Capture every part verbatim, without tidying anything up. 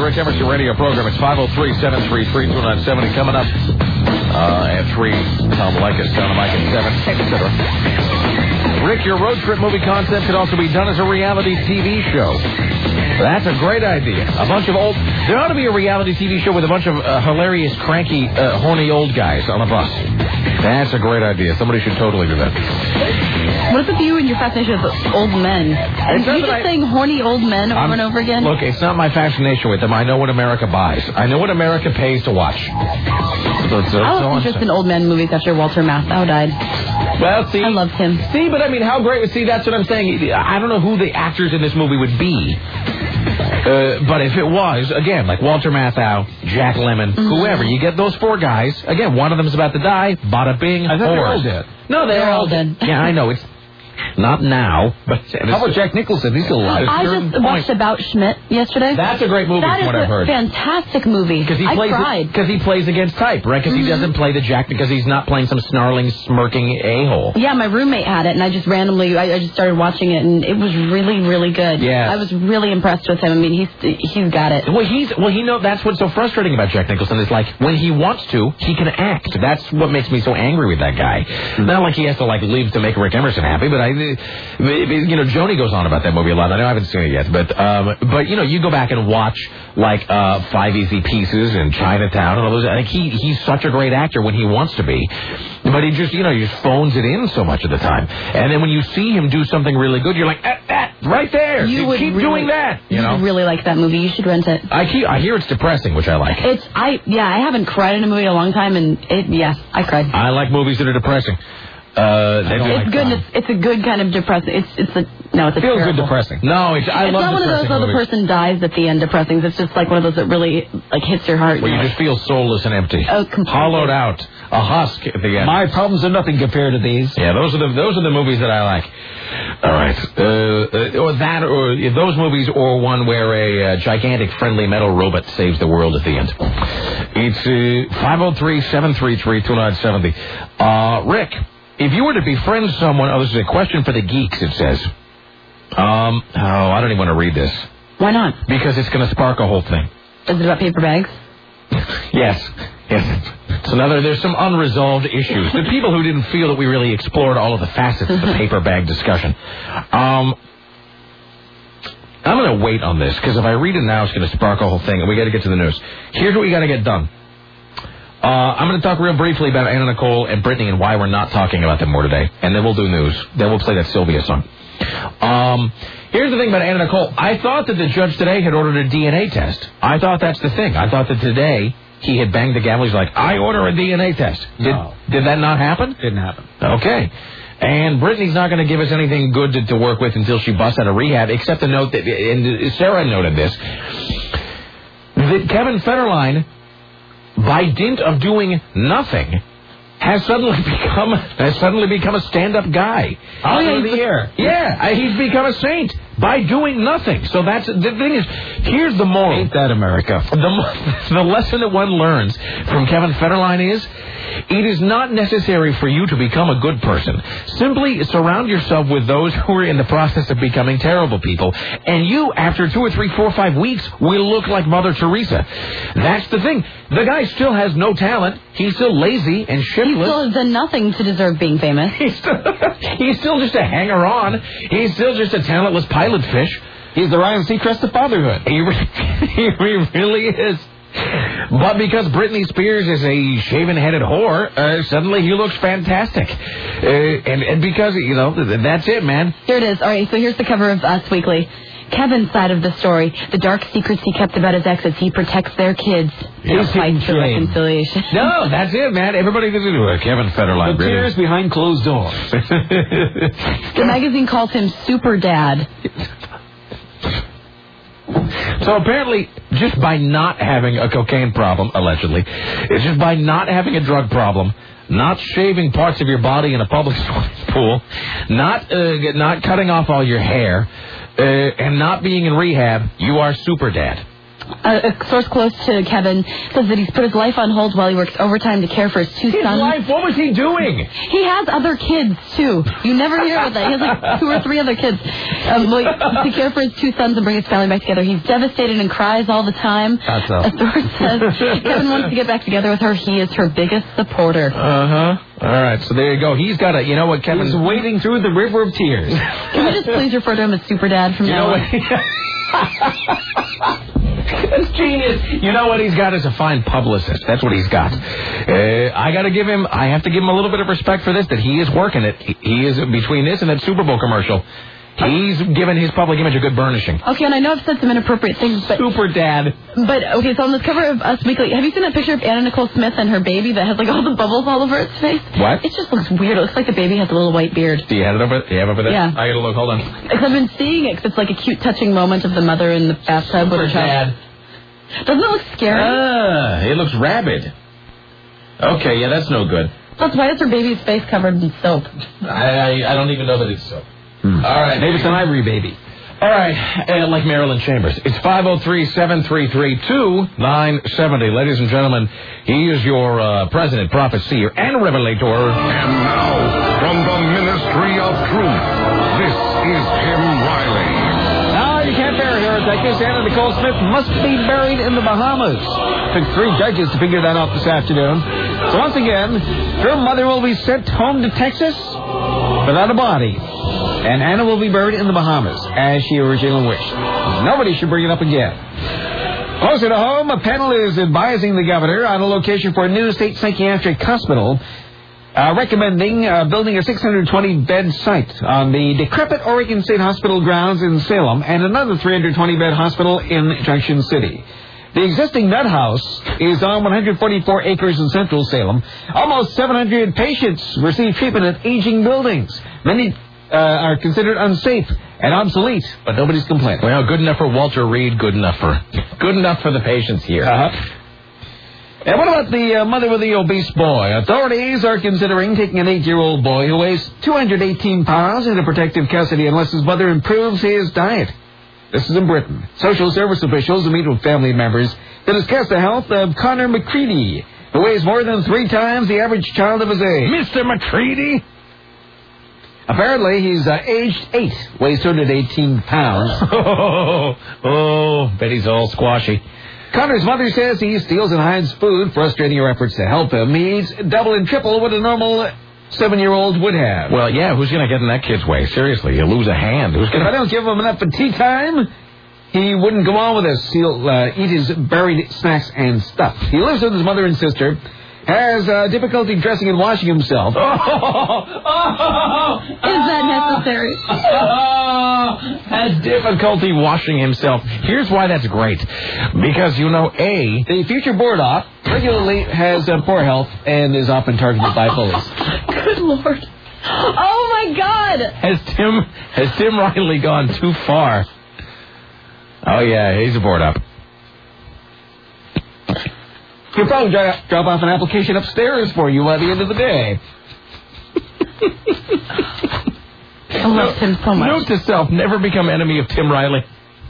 Rick Emerson radio program. It's five oh three, seven three three, two nine seven zero. Coming up uh, at three, Tom Leykis, down to Mike at seven, et cetera. Rick, your road trip movie concept could also be done as a reality T V show. That's a great idea. A bunch of old... There ought to be a reality T V show with a bunch of uh, hilarious, cranky, uh, horny old guys on a bus. That's a great idea. Somebody should totally do that. What is with you and your fascination with old men? Are you just I, saying horny old men over I'm, and over again? Look, it's not my fascination with them. I know what America buys. I know what America pays to watch. So, so, I was so interested in old men movies after Walter Matthau died. Well, see... I loved him. See, but I mean, how great... See, that's what I'm saying. I don't know who the actors in this movie would be. Uh, but if it was, again, like Walter Matthau, Jack Lemmon, mm-hmm. whoever, you get those four guys. Again, one of them's about to die. Bada bing. I thought they're all dead. No, they're, they're all all dead. Yeah, I know. It's not now, but... How about Jack Nicholson? He's still alive. I just point. watched About Schmidt yesterday. That's a great movie, that from what I've heard. That is a fantastic movie. He I plays cried. Because he plays against type, right? Because mm-hmm. he doesn't play the Jack because he's not playing some snarling, smirking a-hole. Yeah, my roommate had it, and I just randomly, I, I just started watching it, and it was really, really good. Yeah. I was really impressed with him. I mean, he's he's got it. Well, he's well, he know that's what's so frustrating about Jack Nicholson is like when he wants to, he can act. That's what makes me so angry with that guy. Mm-hmm. Not like he has to like live to make Rick Emerson happy, but I. You know, Joni goes on about that movie a lot. I know I haven't seen it yet, but um, but you know, you go back and watch like uh, Five Easy Pieces and Chinatown and all those. I think he he's such a great actor when he wants to be, but he just you know he just phones it in so much of the time. And then when you see him do something really good, you're like, that, that right there. You would keep really, doing that. You, you know, would really like that movie. You should rent it. I keep, I hear it's depressing, which I like. It's I yeah I haven't cried in a movie in a long time, and it yeah I cried. I like movies that are depressing. Uh, it's like good. It's, it's a good kind of depressing. It's it's a no. It's a feels terrible. good depressing. No, it's I it's love. It's not one of those where the person dies at the end depressing. It's just like one of those that really like hits your heart. Where you just feel soulless and empty. Oh, completely. Hollowed out, a husk at the end. My problems are nothing compared to these. Yeah, those are the those are the movies that I like. All right, uh, or that, or those movies, or one where a uh, gigantic friendly metal robot saves the world at the end. It's uh, five oh three, seven three three, two nine seven zero. Uh, Rick. If you were to befriend someone, oh, this is a question for the geeks, it says. Um, oh, I don't even want to read this. Why not? Because it's going to spark a whole thing. Is it about paper bags? Yes. Yes. So now there, there's some unresolved issues. The people who didn't feel that we really explored all of the facets of the paper bag discussion. Um, I'm going to wait on this, because if I read it now, it's going to spark a whole thing, and we got to get to the news. Here's what we got to get done. Uh, I'm going to talk real briefly about Anna Nicole and Brittany and why we're not talking about them more today. And then we'll do news. Then we'll play that Sylvia song. Um, here's the thing about Anna Nicole. I thought that the judge today had ordered a D N A test. I thought that's the thing. I thought that today he had banged the gavel. He's like, I order a D N A test. Did, no. did that not happen? Didn't happen. Okay. And Brittany's not going to give us anything good to, to work with until she busts out of rehab, except to note that, and Sarah noted this, that Kevin Federline, by dint of doing nothing, has suddenly become has suddenly become a stand-up guy. Out of the air. Yeah, he's become a saint by doing nothing. So that's the thing is, here's the moral. Ain't that America? The, the lesson that one learns from Kevin Federline is, it is not necessary for you to become a good person. Simply surround yourself with those who are in the process of becoming terrible people. And you, after two or three, four, five weeks, will look like Mother Teresa. That's the thing. The guy still has no talent. He's still lazy and shiftless. He still has done nothing to deserve being famous. He's still, he's still just a hanger-on. He's still just a talentless pilot fish. He's the Ryan Seacrest of fatherhood. He, he really is. But because Britney Spears is a shaven-headed whore, uh, suddenly he looks fantastic. Uh, and, and because, you know, that's it, man. Here it is. All right, so here's the cover of Us Weekly. Kevin's side of the story, the dark secrets he kept about his ex as he protects their kids. Yeah. He fights for reconciliation. No, that's it, man. Everybody does it. Kevin Federline. The tears really. Behind closed doors. The magazine calls him Super Dad. So apparently, just by not having a cocaine problem, allegedly, it's just by not having a drug problem, not shaving parts of your body in a public swimming pool, not uh, not cutting off all your hair, uh, and not being in rehab, you are Super Dad. A, a source close to Kevin says that he's put his life on hold while he works overtime to care for his two His sons. life? What was he doing? He has other kids, too. You never hear about that. He has like two or three other kids. Um, well, to care for his two sons and bring his family back together. He's devastated and cries all the time. That's so. A source says Kevin wants to get back together with her. He is her biggest supporter. Uh-huh. All right, so there you go. He's got a, you know what, Kevin... He's wading through the river of tears. Can we just please refer to him as Super Dad from You now know on? what? That's genius. You know what he's got is a fine publicist. That's what he's got. Uh, I got to give him, I have to give him a little bit of respect for this, that he is working it. He, he is, between this and that Super Bowl commercial, he's given his public image a good burnishing. Okay, and I know I've said some inappropriate things, but... Super Dad. But, okay, so on the cover of Us Weekly, have you seen that picture of Anna Nicole Smith and her baby that has, like, all the bubbles all over its face? What? It just looks weird. It looks like the baby has a little white beard. Do you have it over, do you have it over there? Yeah. I got to look. Hold on. Because I've been seeing it because it's like a cute, touching moment of the mother in the bathtub with her child. Doesn't it look scary? Ah, it looks rabid. Okay, yeah, that's no good. Plus, why is her baby's face covered in soap? I, I, I don't even know that it's so. Hmm. All right. Maybe it's an ivory baby. All right, uh, like Marilyn Chambers. It's five oh three, seven three three, two nine seven oh. Ladies and gentlemen, he is your uh, president, prophet, seer, and revelator. And now, from the Ministry of Truth, this is Tim Riley. No, you can't bury her. I guess Anna Nicole Smith must be buried in the Bahamas. Took three judges to figure that out this afternoon. So once again, her mother will be sent home to Texas without a body. And Anna will be buried in the Bahamas, as she originally wished. Nobody should bring it up again. Closer to home, a panel is advising the governor on a location for a new state psychiatric hospital, uh, recommending uh, building a six hundred twenty bed site on the decrepit Oregon State Hospital grounds in Salem and another three hundred twenty bed hospital in Junction City. The existing Nut House is on one hundred forty-four acres in central Salem. Almost seven hundred patients receive treatment at aging buildings. Many uh, are considered unsafe and obsolete, but nobody's complaining. Well, good enough for Walter Reed, good enough for good enough for the patients here. Uh-huh. And what about the uh, mother with the obese boy? Authorities are considering taking an eight-year-old boy who weighs two hundred eighteen pounds into protective custody unless his mother improves his diet. This is in Britain. Social service officials will meet with family members to discuss the health of Connor McCready, who weighs more than three times the average child of his age. Mister McCready? Apparently, he's uh, aged eight, weighs two hundred eighteen pounds. Oh, oh, bet he's all squashy. Connor's mother says he steals and hides food, frustrating her efforts to help him. He eats double and triple what a normal seven-year-old would have. Well, yeah, who's going to get in that kid's way? Seriously, he'll lose a hand. Who's If going I don't give him enough for tea time, he wouldn't go on with us. He'll uh, eat his buried snacks and stuff. He lives with his mother and sister, has uh, difficulty dressing and washing himself. Oh, oh, oh, Is that necessary? Oh, has difficulty washing himself. Here's why that's great. Because, you know, A... The future board op regularly has uh, poor health and is often targeted by bullies. Good Lord. Oh, my God. Has Tim, has Tim Riley gone too far? Oh, yeah, he's a board op. He'll probably dro- drop off an application upstairs for you by the end of the day. I love Tim so much. Note to self, never become enemy of Tim Riley.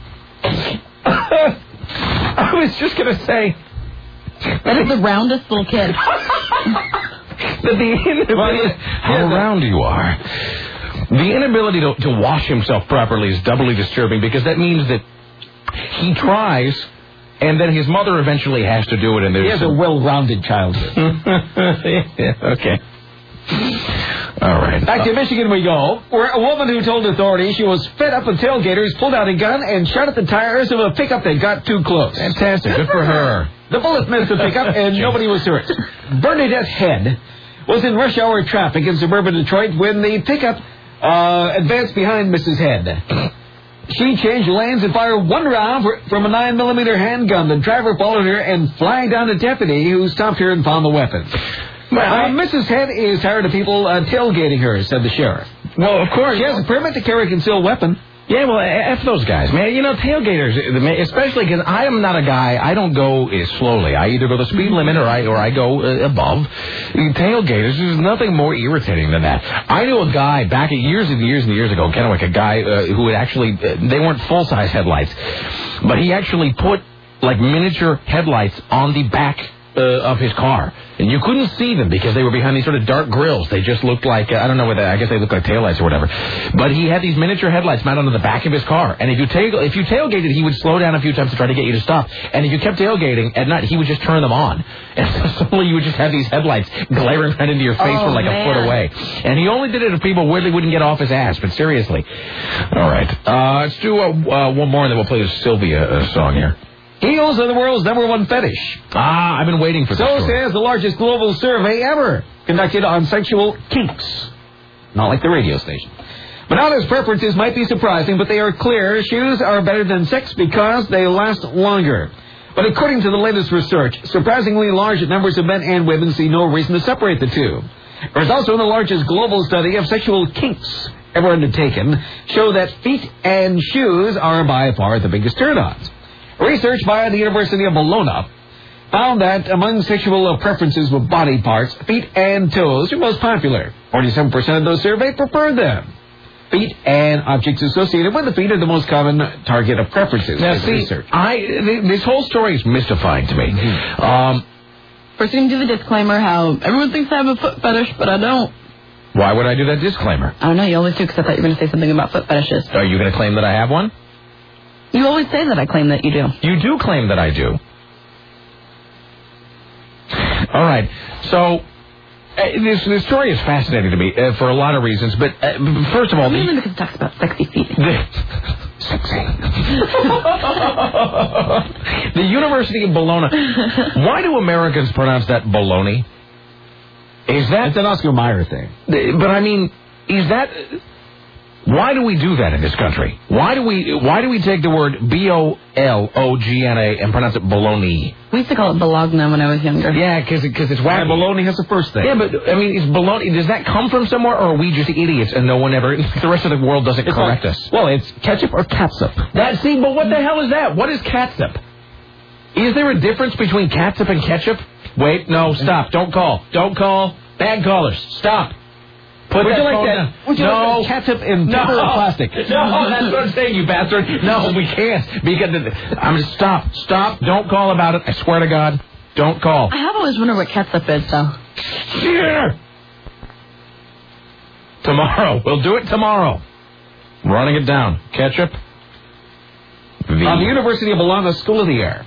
I was just going to say... That is the roundest little kid. that the inability... How round you are. The inability to, to wash himself properly is doubly disturbing because that means that he tries... And then his mother eventually has to do it. And he has some... a well-rounded childhood. Yeah, okay. All right. Back to Michigan we go, where a woman who told authorities she was fed up with tailgaters pulled out a gun and shot at the tires of a pickup that got too close. Fantastic. Good for her. The bullet missed the pickup and nobody was hurt. Bernadette Head was in rush hour traffic in suburban Detroit when the pickup uh, advanced behind Missus Head. She changed lanes and fired one round for, from a nine millimeter handgun. The driver followed her and flagged down a deputy who stopped her and found the weapon. Well, uh, Missus Head is tired of people uh, tailgating her, said the sheriff. Well, of course. She has a permit to carry a concealed weapon. Yeah, well, F those guys, man. You know, tailgaters, especially because I am not a guy, I don't go uh, slowly. I either go the speed limit or I or I go uh, above. Tailgaters, there's nothing more irritating than that. I knew a guy back years and years and years ago, Kennewick, a guy uh, who had actually, uh, they weren't full-size headlights, but he actually put like miniature headlights on the back uh, of his car. And you couldn't see them because they were behind these sort of dark grills. They just looked like, uh, I don't know whether, I guess they looked like taillights or whatever. But he had these miniature headlights mounted on the back of his car. And if you, tail, if you tailgated, he would slow down a few times to try to get you to stop. And if you kept tailgating at night, he would just turn them on. And so suddenly you would just have these headlights glaring right into your face oh, from like man. a foot away. And he only did it if people really wouldn't get off his ass. But seriously. All right. Uh, let's do uh, uh, one more and then we'll play the Sylvia uh, song here. Eels are the world's number one fetish. Ah, I've been waiting for this. So story. says the largest global survey ever conducted on sexual kinks. Not like the radio station. Banana's preferences might be surprising, but they are clear. Shoes are better than sex because they last longer. But according to the latest research, surprisingly large numbers of men and women see no reason to separate the two. There's also the largest global study of sexual kinks ever undertaken, show that feet and shoes are by far the biggest turn-ons. Research by the University of Bologna found that among sexual preferences with body parts, feet and toes are most popular. forty-seven percent of those surveyed prefer them. Feet and objects associated with the feet are the most common target of preferences. Now, see, research. I, th- this whole story is mystifying to me. Mm-hmm. Um, First, you can do the disclaimer how everyone thinks I have a foot fetish, but I don't. Why would I do that disclaimer? I don't know. You always do because I thought you were going to say something about foot fetishes. Are you going to claim that I have one? You always say that I claim that you do. You do claim that I do. All right. So, uh, this, this story is fascinating to me uh, for a lot of reasons. But uh, first of all... Mainly the, because it talks about sexy feet. The, sexy. The University of Bologna. Why do Americans pronounce that baloney? Is that... It's an Oscar Mayer thing. But, I mean, is that... Why do we do that in this country? Why do we Why do we take the word B O L O G N A and pronounce it baloney? We used to call it Bologna when I was younger. Yeah, because because it's wacky. And baloney has the first thing. Yeah, but, I mean, is baloney, does that come from somewhere, or are we just idiots and no one ever, the rest of the world doesn't it's correct like, us? Well, it's ketchup or catsup. That, see, but what the hell is that? What is catsup? Is there a difference between catsup and ketchup? Wait, no, stop. Don't call. Don't call. Bad callers. Stop. Put Would that you like phone that? down. Would you no. like that ketchup in No. paper or plastic? No, that's what I'm saying, you bastard. No, we can't. Because I'm just stop, stop. Don't call about it. I swear to God, don't call. I have always wondered what catsup is, though. Here. Tomorrow. We'll do it tomorrow. Running it down. Ketchup. On the University of Bologna School of the Air.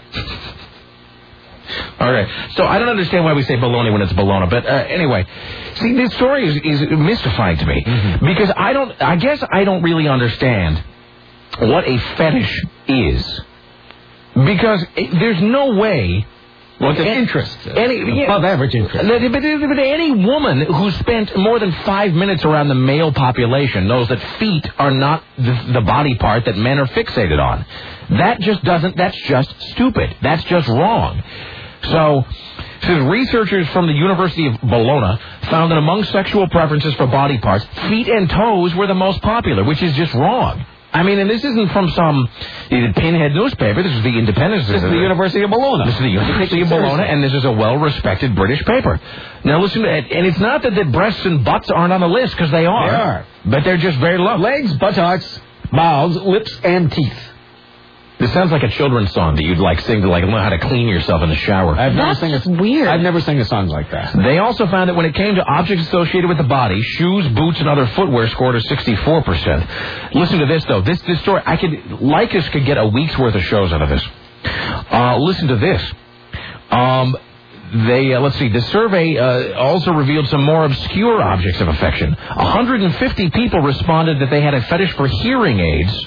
All right. So I don't understand why we say baloney when it's Bologna, but uh, anyway, see, this story is, is mystifying to me mm-hmm. because I don't. I guess I don't really understand what a fetish is because it, there's no way. What's an interest? Any, yeah, above average interest. But, but, but any woman who spent more than five minutes around the male population knows that feet are not the, the body part that men are fixated on. That just doesn't. That's just stupid. That's just wrong. So, says researchers from the University of Bologna found that among sexual preferences for body parts, feet and toes were the most popular, which is just wrong. I mean, and this isn't from some pinhead newspaper. This is the Independence. This is the University of Bologna. This is the University of Bologna, and this is a well-respected British paper. Now, listen to it. And it's not that the breasts and butts aren't on the list, because they are. They are. But they're just very low. Legs, buttocks, mouths, lips, and teeth. This sounds like a children's song that you'd like sing to like learn how to clean yourself in the shower. I've never That's sang a, weird. I've never sang a song like that. They also found that when it came to objects associated with the body, shoes, boots, and other footwear scored a sixty-four percent. Listen to this, though. This this story, I could, Lycus could get a week's worth of shows out of this. Uh, listen to this. Um, they, uh, let's see, the survey uh, also revealed some more obscure objects of affection. one hundred fifty people responded that they had a fetish for hearing aids.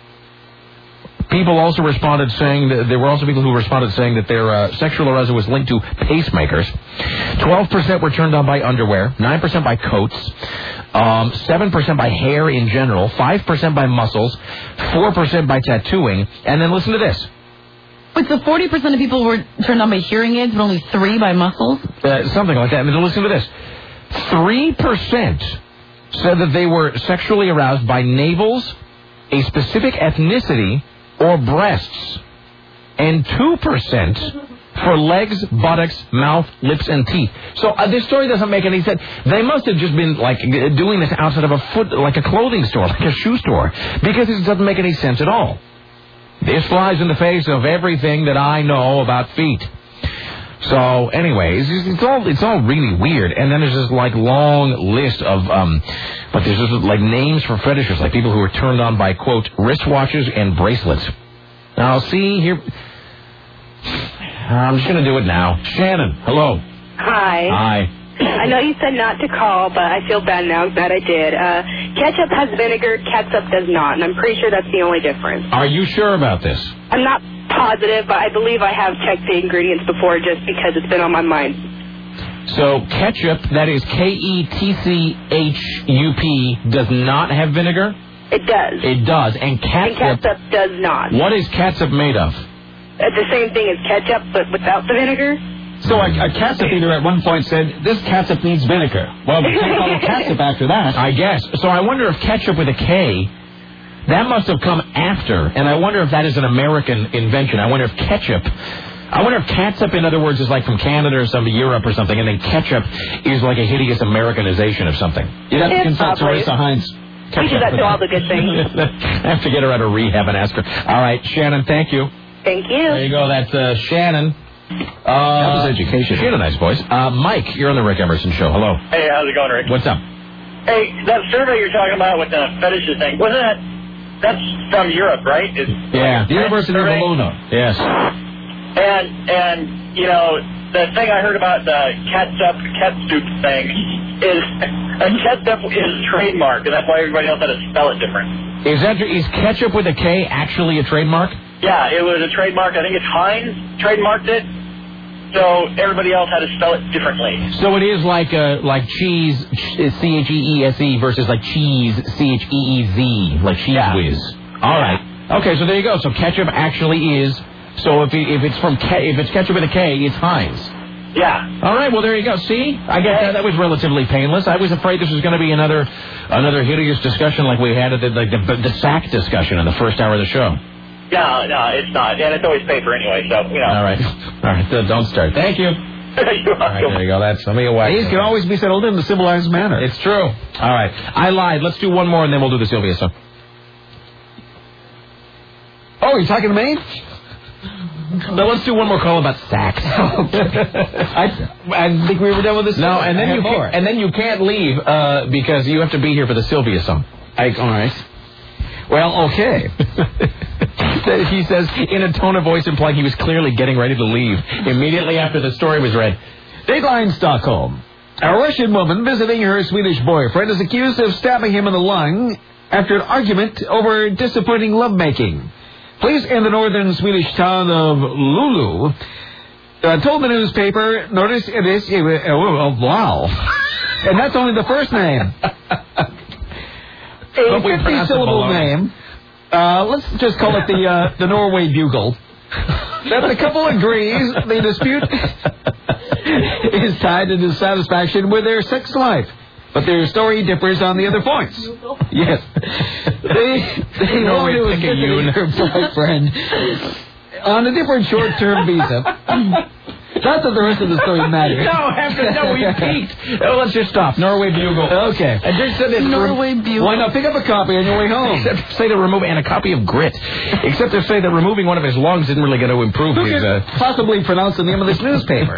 People also responded saying that there were also people who responded saying that their uh, sexual arousal was linked to pacemakers. twelve percent were turned on by underwear, nine percent by coats, um, seven percent by hair in general, five percent by muscles, four percent by tattooing, and then listen to this. Wait, so forty percent of people were turned on by hearing aids, but only three by muscles? Uh, something like that. And then listen to this. three percent said that they were sexually aroused by navels, a specific ethnicity, or breasts, and two percent for legs, buttocks, mouth, lips, and teeth. So uh, this story doesn't make any sense. They must have just been like doing this outside of a foot, like a clothing store, like a shoe store, because it doesn't make any sense at all. This flies in the face of everything that I know about feet. So, anyways, it's, it's all it's all really weird. And then there's this like long list of um, but there's just like names for fetishes, like people who are turned on by quote wristwatches and bracelets. Now, see here, I'm just gonna do it now. Shannon, hello. Hi. Hi. I know you said not to call, but I feel bad now that I did. Uh, ketchup has vinegar, catsup does not, and I'm pretty sure that's the only difference. Are you sure about this? I'm not positive, but I believe I have checked the ingredients before just because it's been on my mind. So ketchup, that is K E T C H U P, does not have vinegar? It does. It does. And catsup, and catsup does not. What is catsup made of? It's the same thing as ketchup, but without the vinegar. So a, a catsup eater at one point said, this catsup needs vinegar. Well, we can't call it catsup after that. I guess. So I wonder if ketchup with a K, that must have come after, and I wonder if that is an American invention. I wonder if ketchup, I wonder if catsup, in other words, is like from Canada or some Europe or something, and then ketchup is like a hideous Americanization of something. You'd have to consult Teresa Heinz. We do that to all the good things. I have to get her out of rehab and ask her. All right, Shannon, thank you. Thank you. There you go. That's uh, Shannon. Uh, that was education. She had a nice voice. Uh, Mike, you're on the Rick Emerson Show. Hello. Hey, how's it going, Rick? What's up? Hey, that survey you're talking about with the fetishes thing, wasn't that, that's from Europe, right? It's yeah, the University of Bologna. Yes. And, and, you know, the thing I heard about the catsup, catsup thing is a catsup is a trademark, and that's why everybody else had to spell it different. Is that is ketchup with a K actually a trademark? Yeah, it was a trademark. I think it's Heinz trademarked it. So everybody else had to spell it differently. So it is like uh, like cheese, C H E E S E, versus like cheese, C H E E Z, like cheese yeah. whiz. All right. Okay, so there you go. So ketchup actually is. So if it, if it's from K, if it's ketchup with a K, it's Heinz. Yeah. All right. Well, there you go. See, I guess that, that was relatively painless. I was afraid this was going to be another another hideous discussion like we had at the like the, the sack discussion in the first hour of the show. No, no, it's not. And it's always paper anyway, so, you know. All right. All right. Don't start. Thank you. You're All right, there you go. That's let me away. These can always be settled in a civilized manner. It's true. All right. I lied. Let's do one more, and then we'll do the Sylvia song. Oh, you're talking to me? No, let's do one more call about sacks. I, I think we were done with this. No, and then you more. can, and then you can't leave uh, because you have to be here for the Sylvia song. I, all right. Well, okay. He says in a tone of voice implying he was clearly getting ready to leave immediately after the story was read. Dateline Stockholm. A Russian woman visiting her Swedish boyfriend is accused of stabbing him in the lung after an argument over disappointing lovemaking. Police in the northern Swedish town of Lulu uh, told the newspaper, notice it is, uh, oh, wow. And that's only the first name. A fifty-syllable name. Uh, let's just call it the uh, the Norway Bugle. That the couple agrees the dispute is tied to dissatisfaction with their sex life. But their story differs on the other points. Yes. They, they know it was visiting her boyfriend on a different short-term visa. Not that the rest of the story matters. No, after, no, we peaked. Oh, let's just stop. Norway Bugle. Okay. I just said that Norway Bugle. Why not pick up a copy on your way home? Except to say to remove, and a copy of Grit. Except to say that removing one of his lungs isn't really going to improve Who his... can Uh... possibly pronounce the name of this newspaper?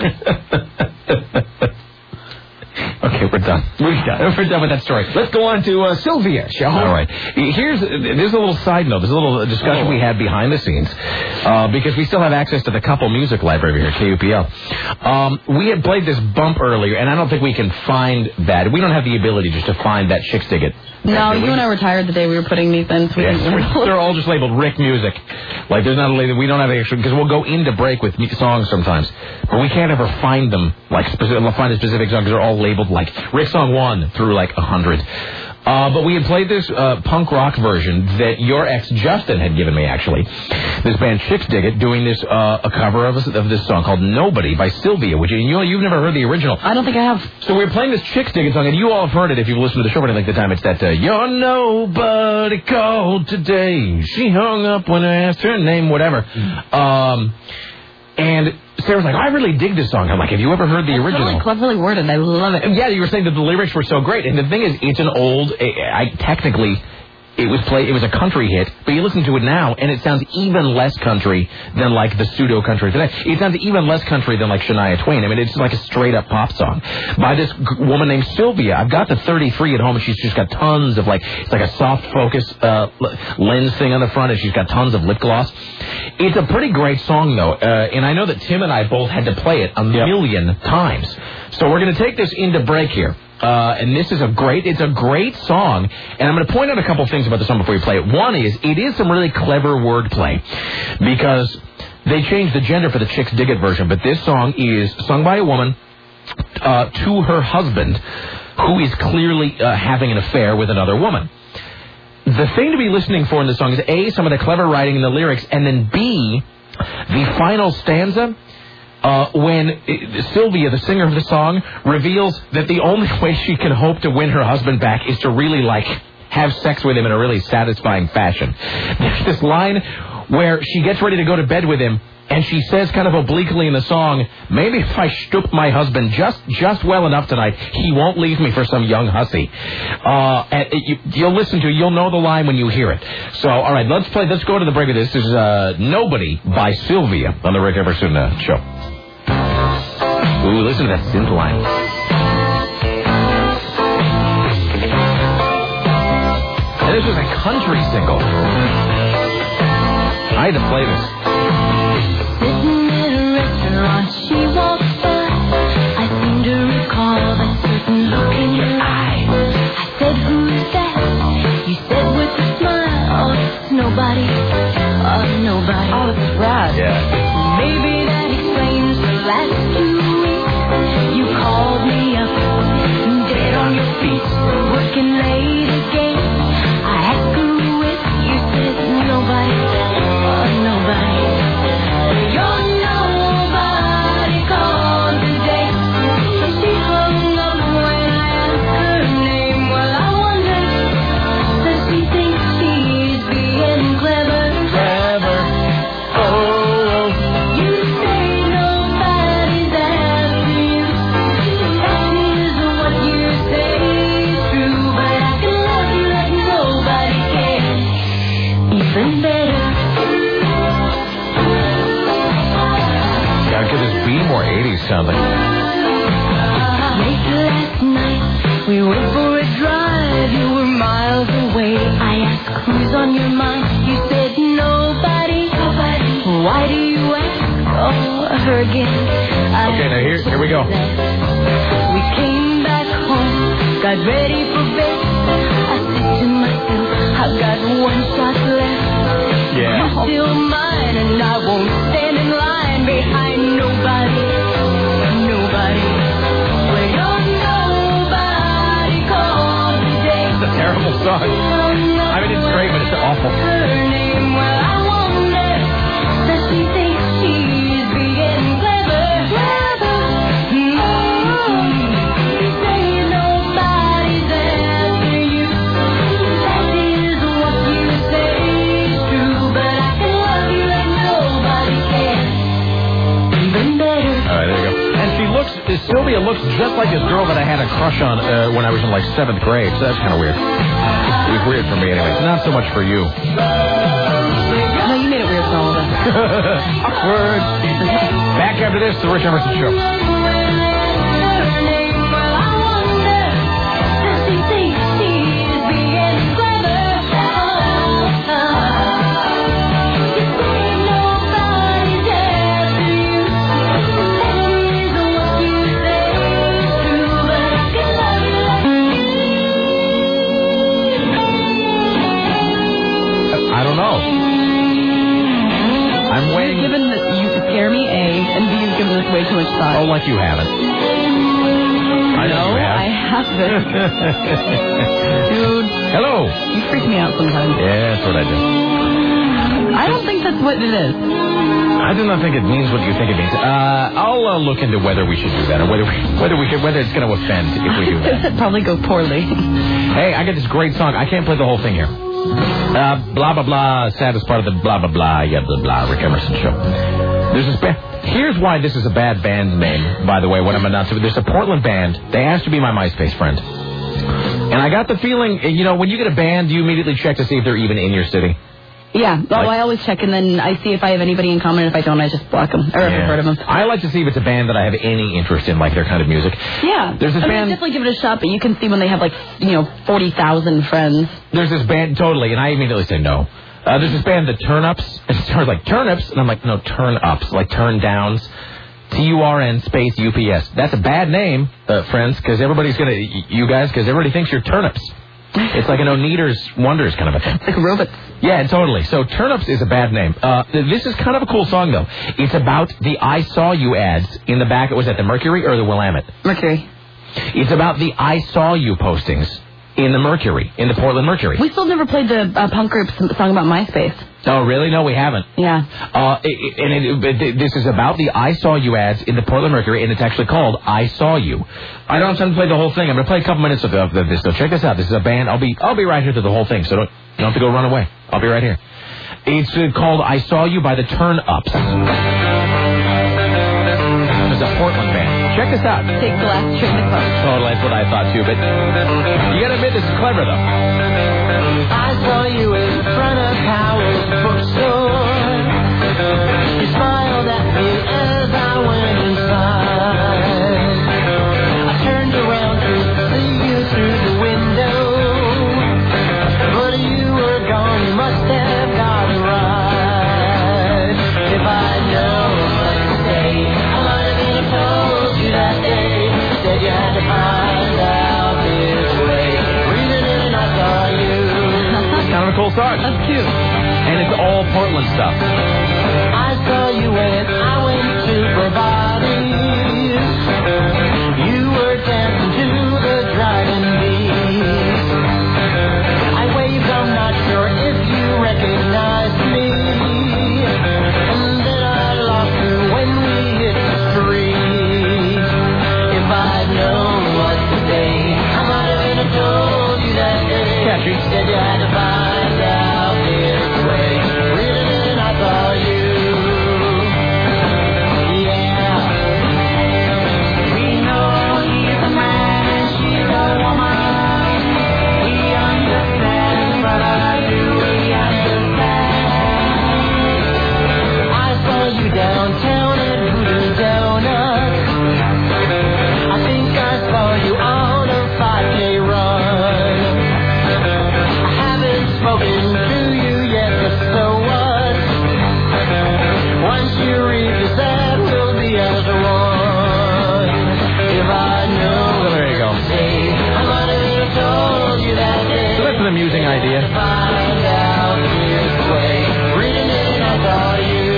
Okay, we're done. We're done. We're done with that story. Let's go on to uh, Sylvia, shall we? All right. Here's there's a little side note. There's a little discussion oh. we had behind the scenes uh, because we still have access to the couple music library here at K U P L. Um, we had played this bump earlier, and I don't think we can find that. We don't have the ability just to find that Chicks Dig It. No, you and I were tired the day we were putting these in. So yes, they're all just labeled Rick Music. Like there's not a label. We don't have extra because we'll go into break with songs sometimes, but we can't ever find them like specific. We'll find a specific song because they're all labeled like Rick Song One through like a hundred. Uh, but we had played this uh, punk rock version that your ex Justin had given me, actually. This band Chicks Dig It doing this uh, a cover of, a, of this song called Nobody by Sylvia, which you know you've never heard the original. I don't think I have. So we were playing this Chicks Dig It song, and you all have heard it if you've listened to the show for any length of time. It's that uh, Your nobody called today. She hung up when I asked her name, whatever. Um, and Sarah's like, I really dig this song. I'm like, have you ever heard the That's original? Really cleverly worded. I love it. Yeah, you were saying that the lyrics were so great. And the thing is, it's an old, I, I technically, it was play. It was a country hit, but you listen to it now, and it sounds even less country than like the pseudo country today. It sounds even less country than like Shania Twain. I mean, it's like a straight up pop song by this g- woman named Sylvia. I've got the thirty-three at home, and she's just got tons of like it's like a soft focus uh, lens thing on the front, and she's got tons of lip gloss. It's a pretty great song though, uh, and I know that Tim and I both had to play it a yep. million times. So we're going to take this into break here. Uh, and this is a great, it's a great song, and I'm going to point out a couple things about the song before we play it. One is, it is some really clever wordplay, because they changed the gender for the Chicks Dig It version, but this song is sung by a woman uh, to her husband, who is clearly uh, having an affair with another woman. The thing to be listening for in this song is A, some of the clever writing in the lyrics, and then B, the final stanza. Uh, when uh, Sylvia, the singer of the song, reveals that the only way she can hope to win her husband back is to really, like, have sex with him in a really satisfying fashion. There's this line where she gets ready to go to bed with him, and she says kind of obliquely in the song, maybe if I stoop my husband just just well enough tonight, he won't leave me for some young hussy. Uh, and it, you, you'll listen to it. You'll know the line when you hear it. So, all right, let's play. Let's go to the break of this. This is uh, Nobody by Sylvia on the Rick Emerson uh, Show. Ooh, listen to that synth line. And this was a country single. I had to play this. Sitting in a restaurant, she walks by. I seem to recall a certain look in your eye. I said, who's that? You said with a smile, oh, it's nobody. Oh, nobody. Oh, it's rad. Yeah. Maybe that explains the last two weeks. You called me up, dead on your feet, working late again. I asked who with you, said nobody, oh nobody. You're nobody called today. She hung up when I asked her name. Well, I wonder, does she think she's being clever? Clever. Oh. You say nobody's after you. That is what you say is true. But I can love you like nobody can. Even better. God, could this be more eighties sounding? Late last night, we went for a drive. You were miles away. I asked who's on your mind. You said nobody. Nobody. Why do you ask? Oh, her again. I Okay, now here, here we go. We came back home, got ready for bed. I said to myself, I've got one shot left. Yeah. You're still mine, and I won't stand in line behind nobody. Nobody. Well, you're nobody called today. It's a terrible song. I mean, it's great, but it's awful. Her name, well, I wonder, does she think she's being clever? Clever. You say nobody's after you. That is what you say is true. But I can love you like nobody can. Even better. All right, there you go. And she looks, Sylvia looks just like this girl that I had a crush on uh, when I was in like seventh grade. So that's kind of weird. It was weird for me anyway. Not so much for you. No, you made it weird for all of us. Awkward. Back after this, the Rich Emerson Show. Her name, well, I wonder, does she think she's being clever? You say nobody's after you. That is what you say is true. But I can love you like I don't know. I'm waiting. You've given the, you scare me, A, and B, you've given this way too much thought. Oh, like you haven't. I know no, you have. I haven't. Dude, Hello. you freak me out sometimes. Yeah, that's what I do. I don't think that's what it is. I do not think it means what you think it means. Uh, I'll uh, look into whether we should do that, or whether we, whether we should, whether it's going to offend if we do that. It'd probably go poorly. Hey, I got this great song. I can't play the whole thing here. Uh, blah, blah, blah. Saddest part of the blah, blah, blah. Yeah, blah, blah. Rick Emerson Show. There's this band. Here's why this is a bad band name, by the way, what I'm announcing. There's a Portland band. They asked to be my MySpace friend. And I got the feeling, you know, when you get a band, you immediately check to see if they're even in your city. Yeah, oh, Like- I always check, and then I see if I have anybody in common, and if I don't, I just block them, or if I've heard of them. I like to see if it's a band that I have any interest in, like their kind of music. Yeah. There's this I mean, band- definitely give it a shot, but you can see when they have, like, you know, forty thousand friends. There's this band, totally, and I immediately say no. Uh, there's this band, the Turn-Ups, and it starts like Turn-Ups, and I'm like, no, Turn-Ups, like Turn Downs. T U R N space U P S. That's a bad name, uh, friends, because everybody's going to, you guys, because everybody thinks you're turnips. It's like an Oneaters Wonders kind of a thing. It's like robots. Yeah, totally. So Turnips is a bad name. Uh, this is kind of a cool song, though. It's about the I Saw You ads in the back. Was that the Mercury or the Willamette? Mercury. It's about the I Saw You postings in the Mercury, in the Portland Mercury. We still never played the uh, punk group's song about MySpace. Oh, really? No, we haven't. Yeah. Uh, it, it, and it, it, this is about the I Saw You ads in the Portland Mercury, and it's actually called I Saw You. I don't have time to play the whole thing. I'm going to play a couple minutes of, of this. So check this out. This is a band. I'll be I'll be right here to the whole thing, so don't, you don't have to go run away. I'll be right here. It's uh, called I Saw You by the Turn-Ups. It's a Portland band. Check this out. Take the last train to Clark. Oh, that's what I thought, too. But you got to admit, this is clever, though. I saw you in front of Howard's bookstore. You smiled at me as I went inside. I turned around to see you through the window, but you were gone. You must have got a ride. If I'd known what to say, I might have even told you that day. Said you had to find out this way. Breathing in and I saw you. Kind of a cool song. That's cute. And it's all Portland stuff. I saw you when I went to Bravati's. You were dancing to the driving beat. I waved, I'm not sure if you recognized me. And then I lost you when we hit the street. If I'd known what to say, I might have even told you that day. Catchy. Said you had to find out this way. Breathing in, I saw you. Yeah. We know he's a man, she's a woman. We understand, but I do we understand. I saw you downtown at Voodoo Donuts. I think I saw you on a five K run. I haven't spoken to you yet, but so what? Once you read this ad, we'll be as one. If I know So there you go. what to say, I might have even told you that day. So that's an amusing idea. Find out this way. Reading it, I saw you.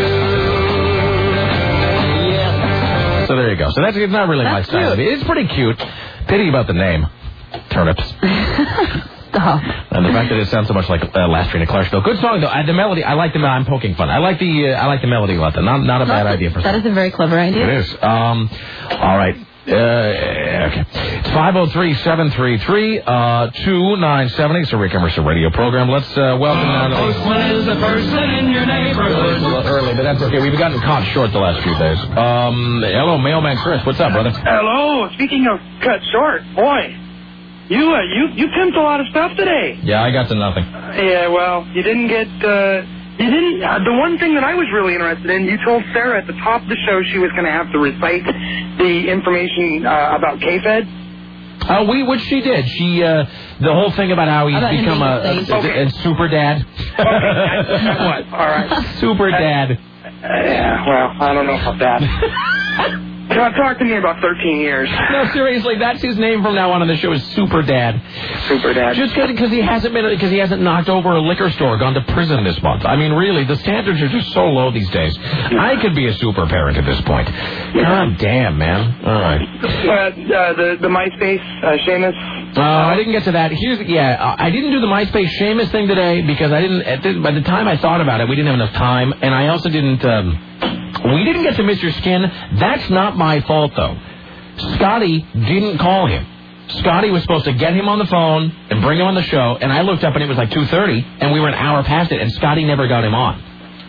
Yes. So there you go. So that's it's not really my That's style. cute. It's pretty cute. Pity about the name. Turnips. Stop. And the fact that it sounds so much like uh, Last Train to Clarksville. Good song, though. Uh, the melody, I like the I'm poking fun. I like the uh, I like the melody a lot, though. Not, not a bad idea for That song. is a very clever idea. It is. Um, all right. Uh, okay. It's five oh three, seven three three, two nine seven zero. It's a Rick Emerson radio program. Let's uh, welcome now to the... Postman is the person in your It's a neighborhood. little early, but that's okay. We've gotten caught short the last few days. Um, hello, Mailman Chris. What's up, brother? Hello. Speaking of cut short, boy, you uh, you you pimped a lot of stuff today. Yeah, I got to nothing. Yeah, well, you didn't get. Uh, you didn't. Uh, the one thing that I was really interested in, you told Sarah at the top of the show she was going to have to recite the information uh, about K-Fed. Uh, we, which she did. She, uh, the whole thing about how he's About him become being a, a, safe. a, a super dad. Okay. What? All right. Super dad. Uh, yeah. Well, I don't know about that. Talk, talk to me in about thirteen years. No, seriously, that's his name from now on on the show is Super Dad. Super Dad. Just because he hasn't been, because he hasn't knocked over a liquor store, gone to prison this month. I mean, really, the standards are just so low these days. I could be a super parent at this point. God damn, man. All right. Uh, uh, the the MySpace, uh, Seamus. Uh, I didn't get to that. Here's yeah, uh, I didn't do the MySpace Seamus thing today because I didn't. At the, by the time I thought about it, we didn't have enough time, and I also didn't. Um, we didn't get to Mister Skin. That's not my fault though. Scotty didn't call him. Scotty was supposed to get him on the phone and bring him on the show, and I looked up and it was like two thirty, and we were an hour past it, and Scotty never got him on.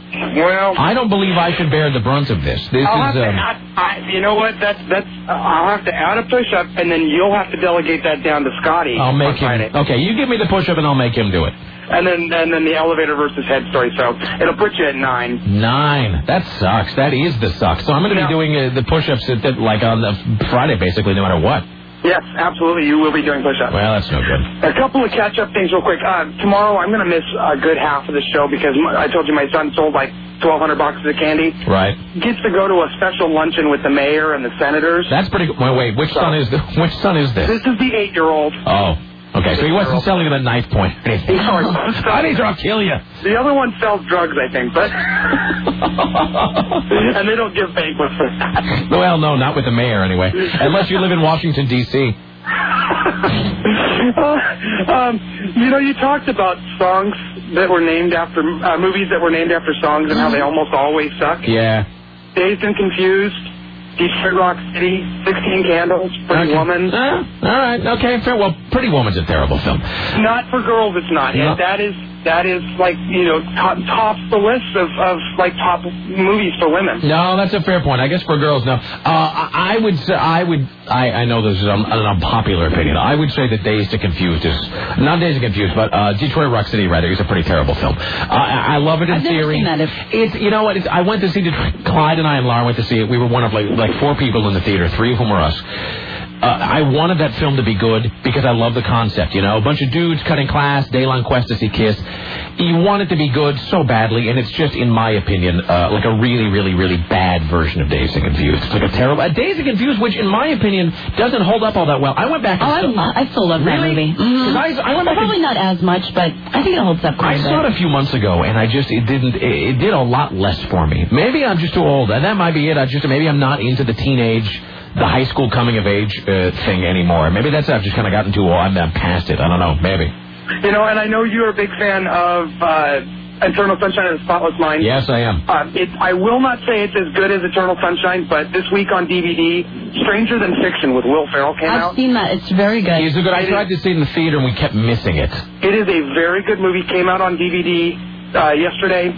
Well, I don't believe I should bear the brunt of this. This I'll have is. to Um, add, I, you know what? That's that's. Uh, I'll have to add a push-up, and then you'll have to delegate that down to Scotty. I'll make on Friday. him. Okay, you give me the push-up and I'll make him do it. And then and then the elevator versus head story. So it'll put you at nine. Nine. That sucks. That is the suck. So I'm going to No. be doing uh, the push-ups at the, like on the Friday, basically, no matter what. Yes, absolutely. You will be doing push-ups. Well, that's no good. A couple of catch-up things real quick. Uh, tomorrow I'm going to miss a good half of the show because my, I told you my son sold like twelve hundred boxes of candy. Right. He gets to go to a special luncheon with the mayor and the senators. That's pretty good. Wait, wait. Which son is the, which son is this? This is the eight-year-old. Oh. Okay, so he wasn't selling it at knife point or anything. Sorry. Honey, I'll kill you. The other one sells drugs, I think, but and they don't give banquets for that. Well, no, not with the mayor anyway. Unless you live in Washington, D C uh, um, you know, you talked about songs that were named after uh, movies that were named after songs and how they almost always suck. Yeah. Dazed and Confused, Detroit Rock City, Sixteen Candles, Pretty Okay. Woman. Uh, all right. Okay. Fair. Well, Pretty Woman's a terrible film. Not for girls, it's not. No. And that is that is like you know top, tops the list of, of like top movies for women. No, that's a fair point. I guess for girls, no. Uh, I, I would say I would. I, I know this is an, an unpopular opinion. I would say that Dazed and Confused is not Dazed and Confused, but uh, Detroit Rock City rather is a pretty terrible film. Uh, I, I love it in I've never theory. seen that. If- It's you know what? It's, I went to see Detroit. Clyde and I and Laura went to see it. We were one of like like four people in the theater, three of whom were us. Uh, I wanted that film to be good because I love the concept, you know, a bunch of dudes cutting class, day-long quest to see Kiss. You want it to be good so badly, and it's just, in my opinion, uh, like a really, really, really bad version of Dazed and Confused. It's like a terrible, a Dazed and Confused, which, in my opinion, doesn't hold up all that well. I went back. Oh, and I, still, lo- I still love that Really? movie. 'Cause Mm-hmm. I, I went back. Probably and, not as much, but I think it holds up quite I a saw it bit. a few months ago, and I just it didn't. It, it did a lot less for me. Maybe I'm just too old, and that might be it. I just maybe I'm not into the teenage. The high school coming of age uh, thing anymore. Maybe that's I've just kind of gotten too old. I'm, I'm past it. I don't know. Maybe. You know, and I know you're a big fan of uh, Eternal Sunshine of the Spotless Mind. Yes, I am. Uh, it, I will not say it's as good as Eternal Sunshine, but this week on D V D, Stranger Than Fiction with Will Ferrell came I've out. seen that. It's very good. Is it good? I tried to see it in the theater and we kept missing it. It is a very good movie. Came out on D V D uh, yesterday,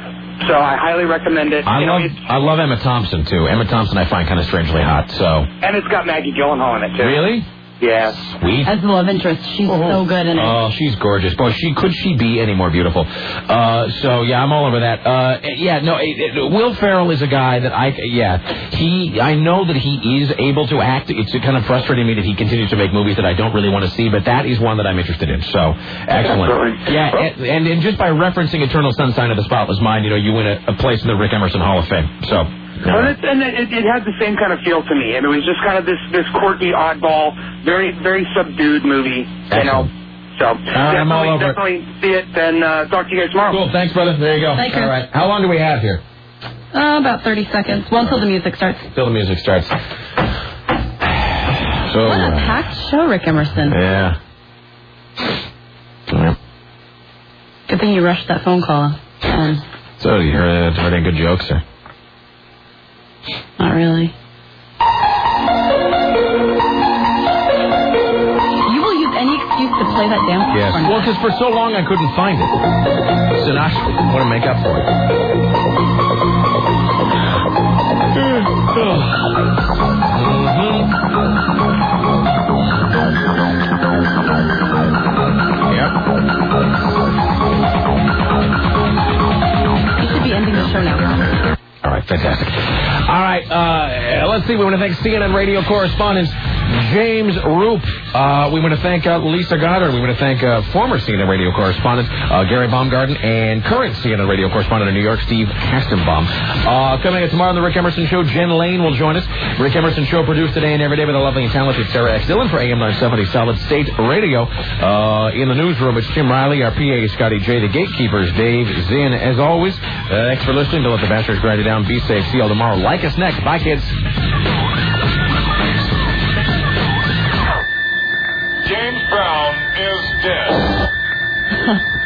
so I highly recommend it. I You know, love it's- I love Emma Thompson too. Emma Thompson I find kind of strangely hot. So and it's got Maggie Gyllenhaal in it too. really. Yes. Sweet. As the love interest, she's so good in it. Oh, she's gorgeous. Boy, she could she be any more beautiful? Uh, so yeah, I'm all over that. Uh, yeah, no, it, it, Will Ferrell is a guy that I yeah he I know that he is able to act. It's kind of frustrating me that he continues to make movies that I don't really want to see, but that is one that I'm interested in. So excellent. Absolutely. Yeah, and, and and just by referencing Eternal Sunshine of the Spotless Mind, you know, you win a, a place in the Rick Emerson Hall of Fame. So. Well, it, and it, it had the same kind of feel to me, and it was just kind of this this quirky, oddball, very very subdued movie, you know. So I'm all definitely, over it. definitely see it, and uh, talk to you guys tomorrow. Cool. Thanks, brother. There you go. Thank you. All right. How long do we have here? Uh, about thirty seconds. Well, until the music starts. Till the music starts. So. What a uh, packed show, Rick Emerson. Yeah. Yeah. Good thing you rushed that phone call. Um, So you heard, heard any good jokes, or? not really. You will use any excuse to play that damn Yes. popcorn. Well, because for so long I couldn't find it. So now I want to make up for it. Yep. You should be ending the show now. All right, fantastic. All right, uh, let's see. We want to thank C N N radio correspondent James Roop. Uh, we want to thank uh, Lisa Goddard. We want to thank uh, former C N N radio correspondent uh, Gary Baumgarten and current C N N radio correspondent in New York, Steve Kastenbaum. Uh, coming up tomorrow on the Rick Emerson Show, Jen Lane will join us. Rick Emerson Show produced today and every day by the lovely and talented Sarah X. Dillon for A M nine seventy Solid State Radio. Uh, in the newsroom, it's Tim Riley, our P A, Scotty J, the gatekeepers, Dave Zinn. As always, uh, thanks for listening. Don't let the bastards grind you down. Be safe. See you all tomorrow. Like us next. Bye, kids. James Brown is dead.